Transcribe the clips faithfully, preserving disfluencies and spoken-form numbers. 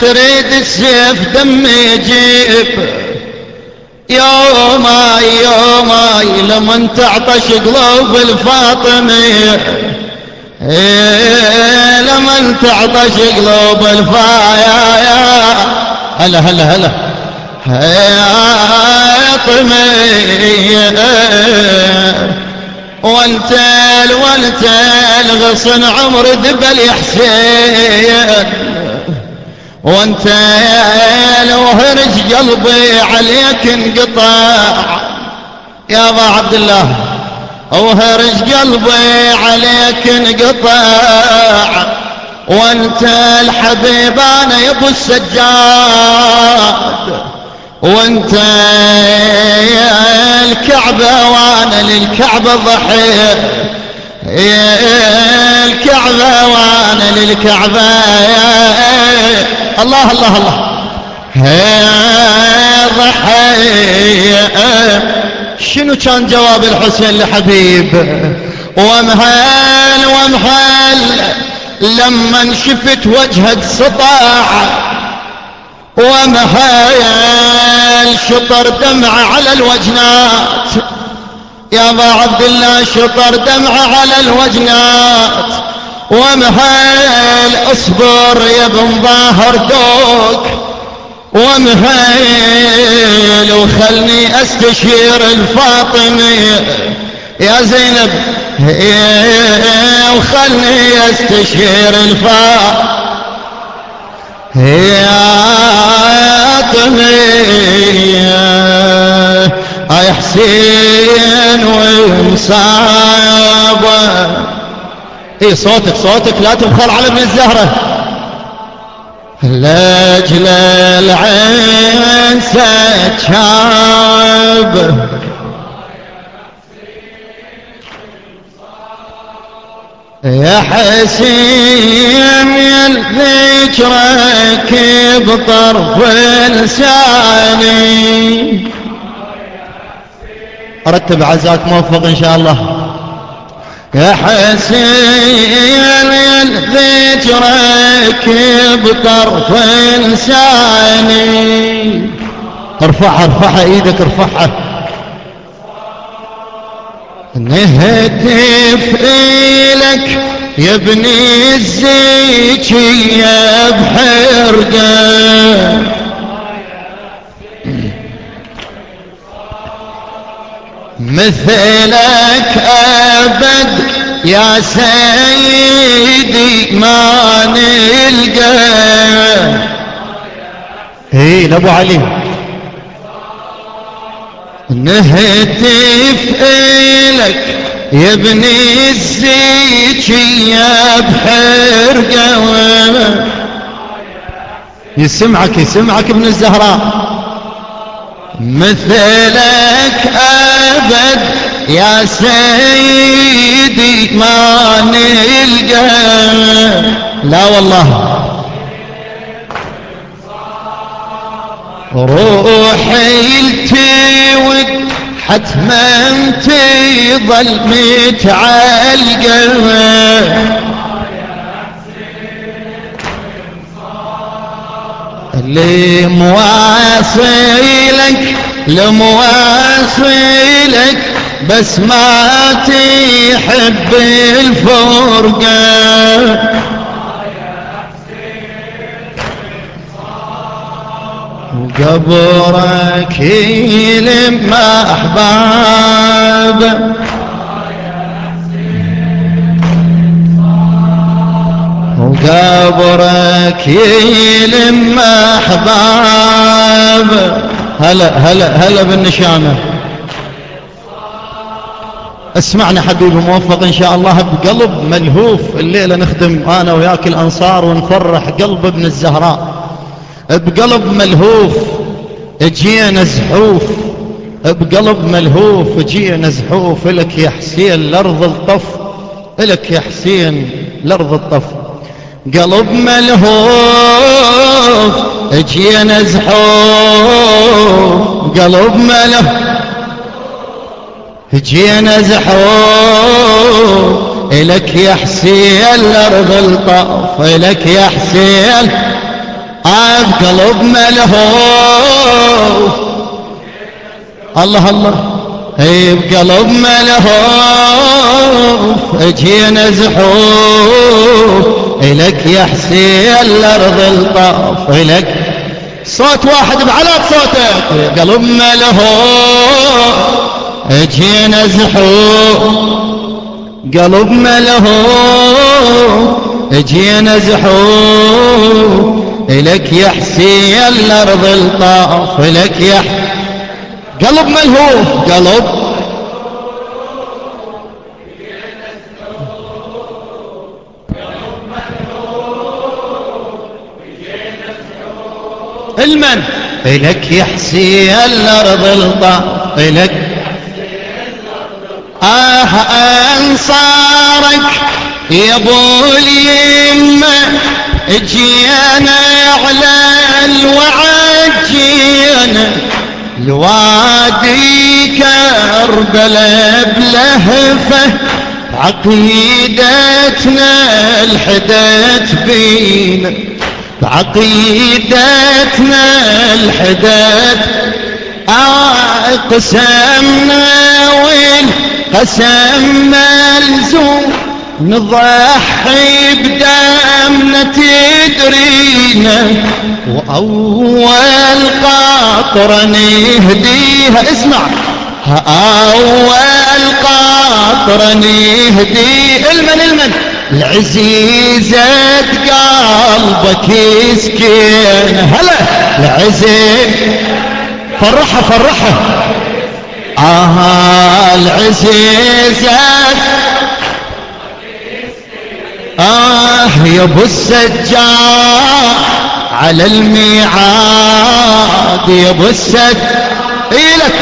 تريد السيف دم يجيب يوماي يوماي لمن تعطش قلوب الفاطمي لمن تعطش قلوب الفايا هلا هلا هلا فاطمي والتال والتال غصن عمر ذبل يا حسين وانتال وهرج قلبي عليك انقطع يا ابا عبد الله وهرج قلبي عليك انقطع وانت الحبيب انا يا ابو السجاد وانت يا الكعبة وانا للكعبة ضحيت يا الكعبة وانا للكعبة الله الله الله ضحيت. شنو كان جواب الحسين لحبيب؟ ومهل ومهل لما شفت وجهك سطاع ومهل شطر دمع على الوجنات يا ابا عبد الله شطر دمع على الوجنات ومهل اصبر يا ابن ظاهر دوك ومهيل وخلني استشير الفاطمي يا زينب وخلني استشير الفاطمي يا طمي يا حسين ومصابه. اي صوتك صوتك لا تبخل على ابن الزهره لاجل العين ستشاب يا حسين ذكرك بطرف لساني. ارتب عزاك موفق ان شاء الله. يا حسين ذكرك بطرف لساني. ارفعها ارفعها ايدك ارفعها. نهتف إلك يا ابني الزكية بحرقة مثلك أبد يا سيدي ما نلقى. ايه لابو علي نهتف إلك يا ابني الزكية بحرقة. يسمعك يسمعك ابن الزهراء. مثلك أبد يا سيدي ما نلقى. لا والله روحي التود حتما تظل متعلقة لمواصلك لمواصلك بس ما تحب الفرقة. وقبرك يلم أحباب وقبرك يلم أحباب. هلا هلا هلا بالنشامة. اسمعنا حبيبي موفق ان شاء الله بقلب ملهوف. الليلة نخدم انا وياك الانصار ونفرح قلب ابن الزهراء بقلب ملهوف. جينا زحوف بقلب ملهوف جينا زحوف. لك يا حسين لارض الطف لك يا حسين لارض الطف. قلب ملهوف جينا زحوف قلب ملهوف جينا زحوف. لك يا حسين لارض الطف لك يا حسين آه بقلب ملهوف الله الله اي بقلب ملهوف اجينا زحوف الك يا حسين الارض الطاف الك صوت واحد بعلات صوتك قلب ملهوف اجينا زحوف قلب ملهوف اجينا زحوف الك يا حسين الارض الطاف الك يا قلب ملهوف قلب المن إلك يا حسين الأرض الطاف إلك آه أنصارك يا ابو اليمة جينا على الوعد جينا الوادي كربلاء بلهفة عقيدتنا الحدث بينا بعقيدتنا الحدث آه قسمنا والقسم ملزوم نضحي بدمنا تدرينا وأول قطرة نهديها اسمع أول قطرة نهدي المن المن العزيزة قلبك يسكن هلا العزيز فرحها فرحها آه العزيزة آه يا ابو السجاد على الميعاد يا ابو السجاد إلك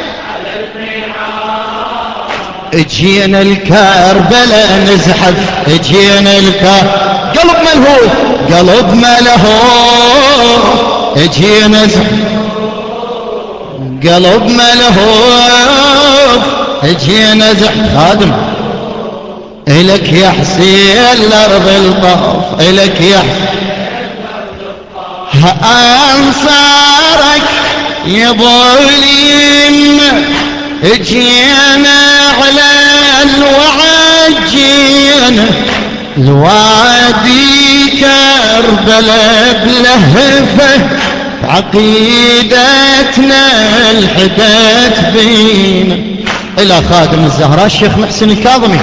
اجينا الكربلاء نزحف اجينا الكربلاء قلب ملهوف قلب ملهوف اجينا زحف قلب ملهوف اجينا زحف خادم إلك يا حسين الأرض الطاف إلك يا أنصارك يا ابو اليمة اجينا على الوعد جينا الوادي كربلاء بلهفة عقيدتنا الحدث بينا إلى خادم الزهراء الشيخ محسن الكاظمي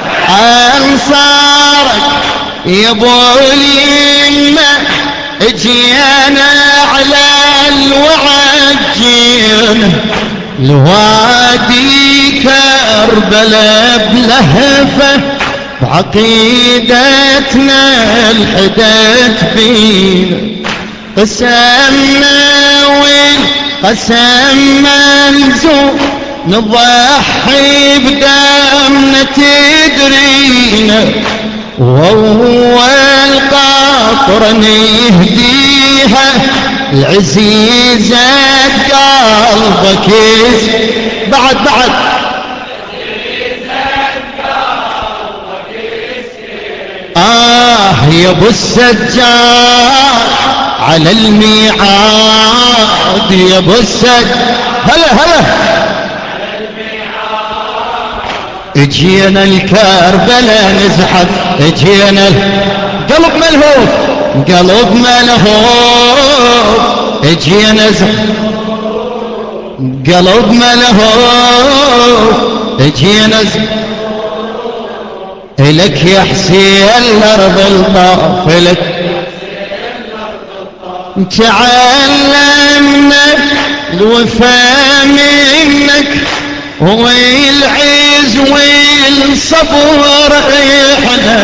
أنصارك يا ابو اليمة اجينا على الوعد جينا الوادي كربلاء بلهفة بعقيدتنا الحدث بينا قسمنا والقسم ملزوم نضحي بدمنا تدرينا وأول قطرة نهديها العزيزة قلبك بعد بعد آه يا ابو السجاد على الميعاد يا ابو السجاد هلا هلا اجينا الكربلاء نزحف اجينا قلب ملهوف قلب ملهوف اجينا زحف قلب ملهوف اجينا زحف إلك يا حسين الأرض الطاف إلك تعلمنا الوفا منك والعز والصبر احنا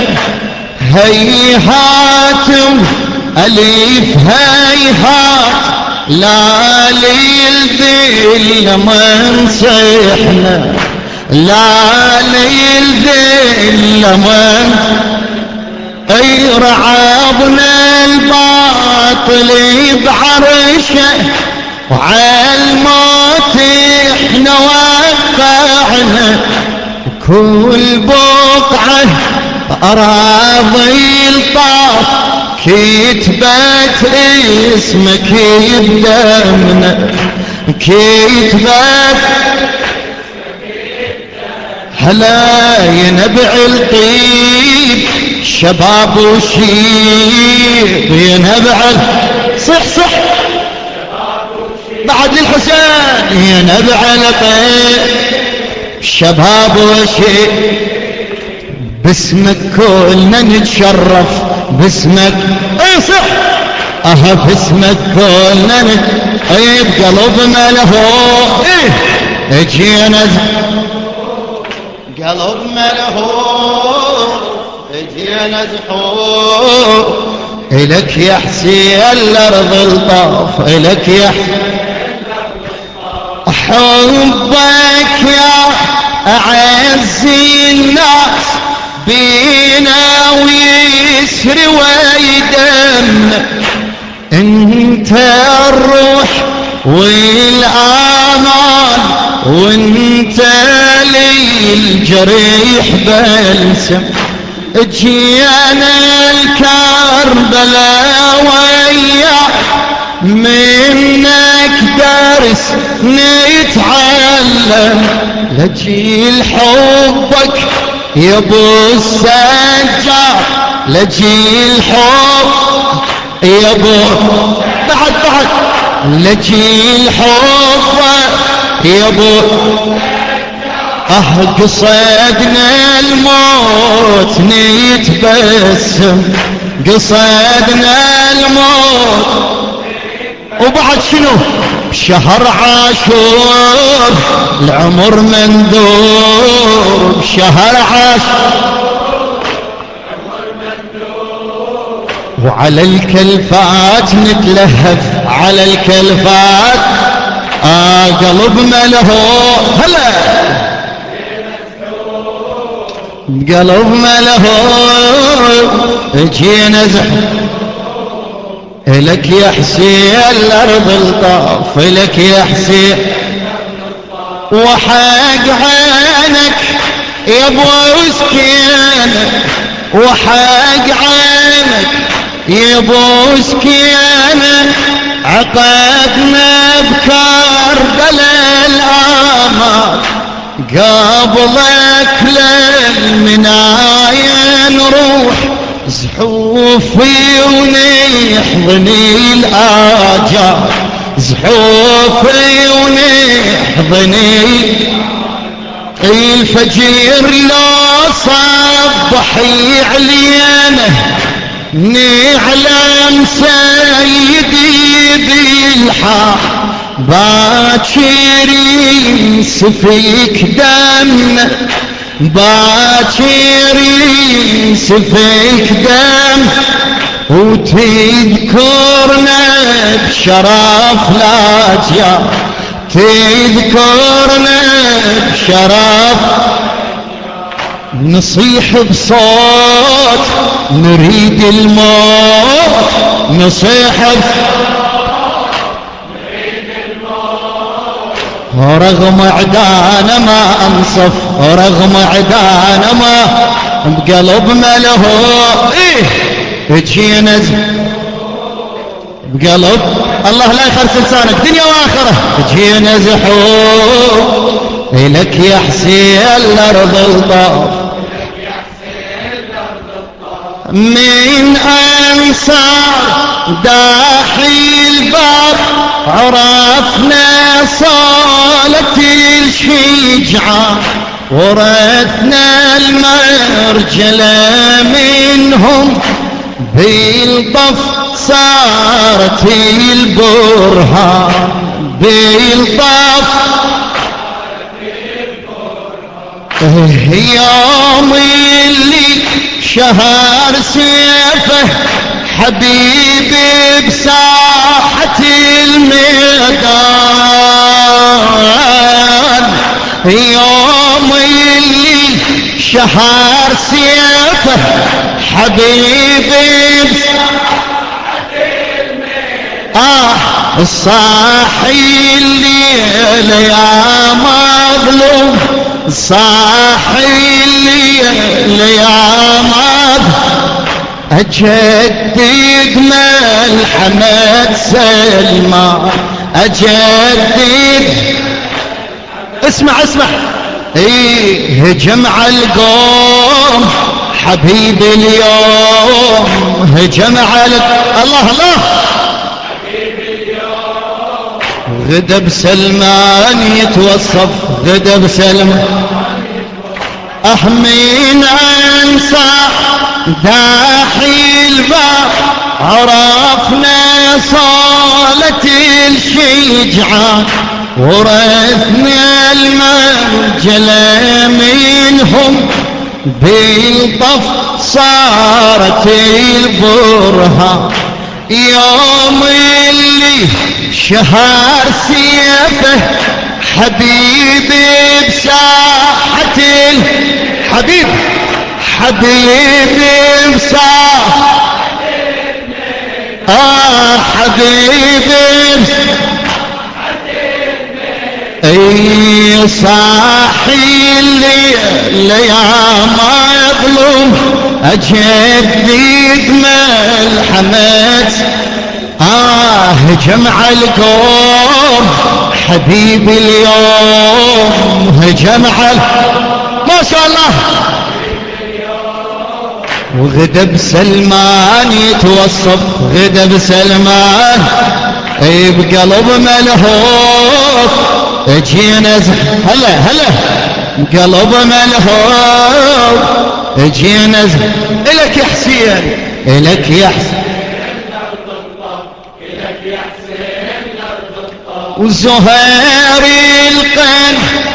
هيهات أليف هيهات لا للذل ما نصيحنا لا للذل ما اي رعبنا الباطل بعرشه وعلى الموت احنا وقعنا كل بقعة أراضي الطاف كتبت اسمك بدمنا، كتبت هلا ينبع الطيب شباب وشيب، ينبع صح صح بعد للحسين، ينبع الطيب شباب وشيب، باسمك كلنا نتشرف، باسمك اي صح اه باسمك كلنا نت اي بقلبنا له ايه اجينا قلبنا له اجينا زحور، الك يا حسين الارض الطاف، الك يا حسين حبك يا اعز الناس بينا ويسر ويدمنا، انت الروح والامان وانت لي الجريح بلسم، جينا الكربلاء وياك منك درس نتعلم، لجيل حبك يا ابو السجاد، لجيل حب يا ابو بعد بعد لجيل حبك يا ابو اه قصدنا الموت نتبسم، قصدنا الموت وبعد شنو بشهر عاشور العمر مندوب، بشهر عاشور وعلى الكلفات نتلهف، على الكلفات آه قلبنا له هلا قلبنا له جينا زحف، إلك يا حسين الأرض الطاف، إلك يا حسين وحق عينك يا ابو سكينة، وحق عينك يا ابو سكينة، عقدنا بكربلاء الآمال قبلك للمنايا نروح، زحوفي ونحضني الآجال، زحوفي ونحضني الفجر لو صبح علينا نعلم سيدي بالحق باكر ينسفك دمنا، باكر ينسفك دم وتذكرنا بشرف الأجيال، تذكرنا بشرف نصيح بصوت نريد الموت، نصيح رغم عدانا ما انصف، رغم عدانا ما بقلبنا له ايه جينا بقلب الله لا يخرس لسانك دنيا واخره، جينا زحوف إلك يا حسين الأرض الطاف، من أنصار داحي الباب عرفنا صالة الشجعة، ورثنا المرجلة منهم بالطف صارت البرهان، بالطف يوم اللي شهر سيفه حبيبي بساحة الميدان، يوم اللي شهر سيفه حبيبي بساحة الميدان، آه صاحي الليل يا مظلوم، صاحي الليل يا مظلوم أجدد ملحمة سلمان، أجدد. اسمع اسمع، ايه هجم على القوم حبيبي اليوم، هجم على الله الله غدا بسلمان يتوصف، غدا بسلمان أحمين أنسى داحي الباب، عرفنا صالة الشجعان، ورثنا المنجلة منهم، بالطف صارت البرهان، يوم اللي شهر سيفه حبيبي بساحة الحبيب، حبيبي بساحة آه حبيبي اي صاحي الليل يا مظلوم، اجدد ملحمة آه جمع القوم حبيبي اليوم، جمع ما شاء الله. وغدا بسلمان يتوصف، غدا بسلمان اي بقلب ملهوف، اجينا هلا هلا قلب ملهوف، اجينا الك يا حسين، الك يا حسين، وزهير القلب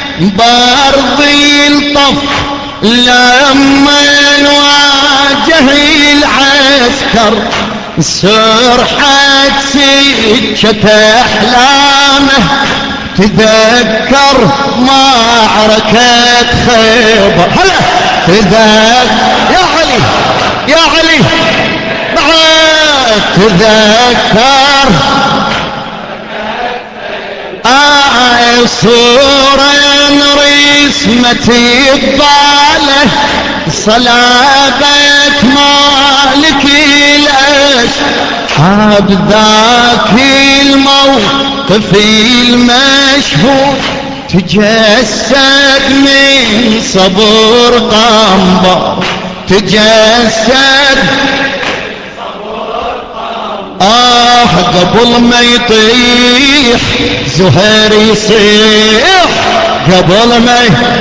برضي الطف، لما نواجه العسكر سرحت سكة أحلامه، تذكر معركة خيبر، هلا تذكر يا علي يا علي بعد تذكر آه صورة رسمة بباله، صلابة مالك الأشهر، بذاك الموقف المشهور تجسد من صبر قنبر، تجسد آه قبل ما يطيح زهير يصيح، قبل ما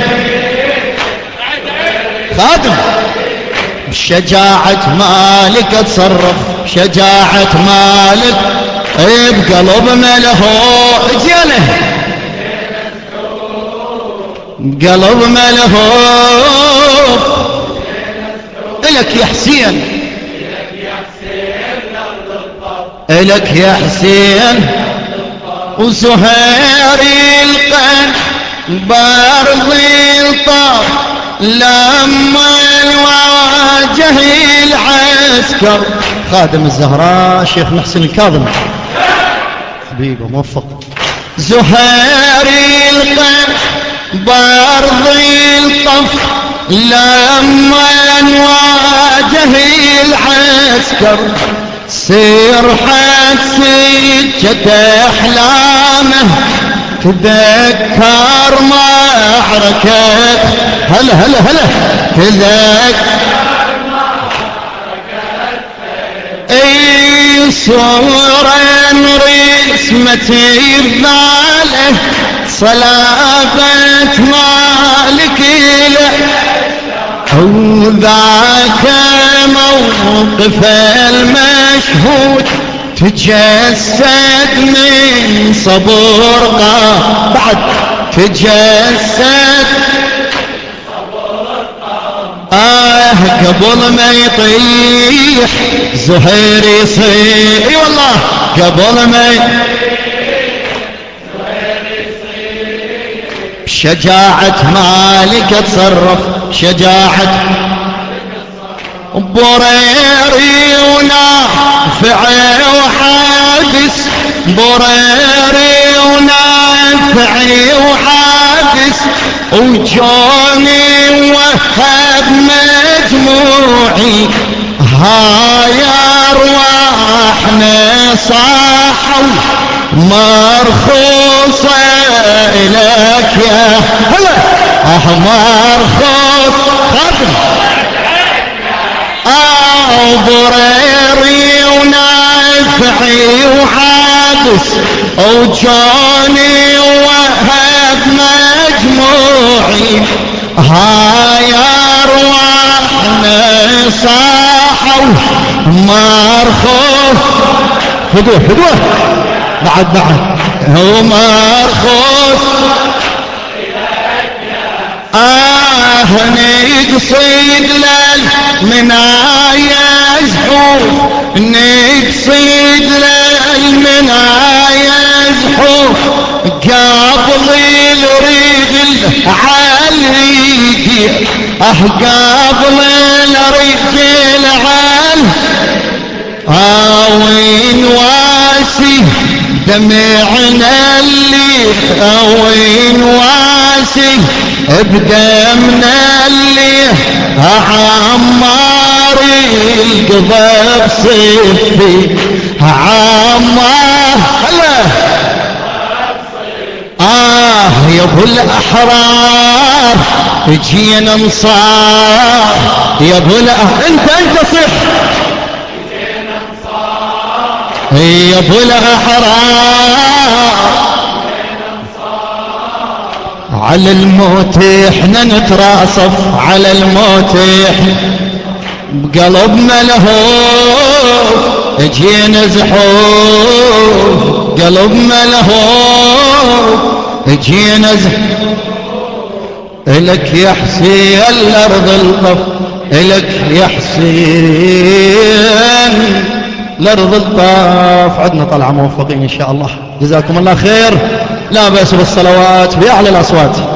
خادم بشجاعة مالك اتصرف، شجاعة مالك بقلب ملهوف، اجياله قلب ملهوف، الك يا حسين، الك يا حسين. وزهير القلب برضي الطف، لما نواجه العسكر. خادم الزهراء شيخ محسن الكاظم حبيبه موفق. زهير القلب برضي الطف، لما نواجه العسكر سرحت سكة أحلامه، تذكر معركة هلا هلا هلا تذكر معركة اي صورة رسمة بباله، صلابة مالك وذاك موقف المشهود تجسد من صبر بعد تجسد آه قبل ما يطيح زهير يصيح، اي والله قبل ما بشجاعة مالك اتصرف، شجاعة بريري ونافعي وحادث، بريري ونافعي وحادث، وجوني وهب مجموعي هاي أرواحنا صاحوا مرخوصة إليك يا هلا أه مرخوص خاتم أو بريري ونافعي وعابس وجوني وهب مجموعي هاي أرواحنا صاحوا مرخوص فدوه فدوه بعد بعد هو مرخوص آه نقصيد للمنايا زحوف نقصيد للمنايا زحوف قبل الرجل عالريق اه قبل الرجل عال آوين واسي دمعنا اللي آوين واسي بدمنا اللي عمار القضب صفي عمار هلا آه يا ابو الأحرار جينا انصار يا ابو الأحرار انت انت صح يا ابو الأحرار على الموت احنا نتراصف على الموت احنا بقلبنا لهوف جينا زحوف قلبنا لهوف جينا زحوف إلك يا حسين الأرض الطف إلك يا حسين الأرض الطاف. عدنا طلعة موفقين إن شاء الله. جزاكم الله خير. لا بأس بالصلوات بأعلى الأصوات.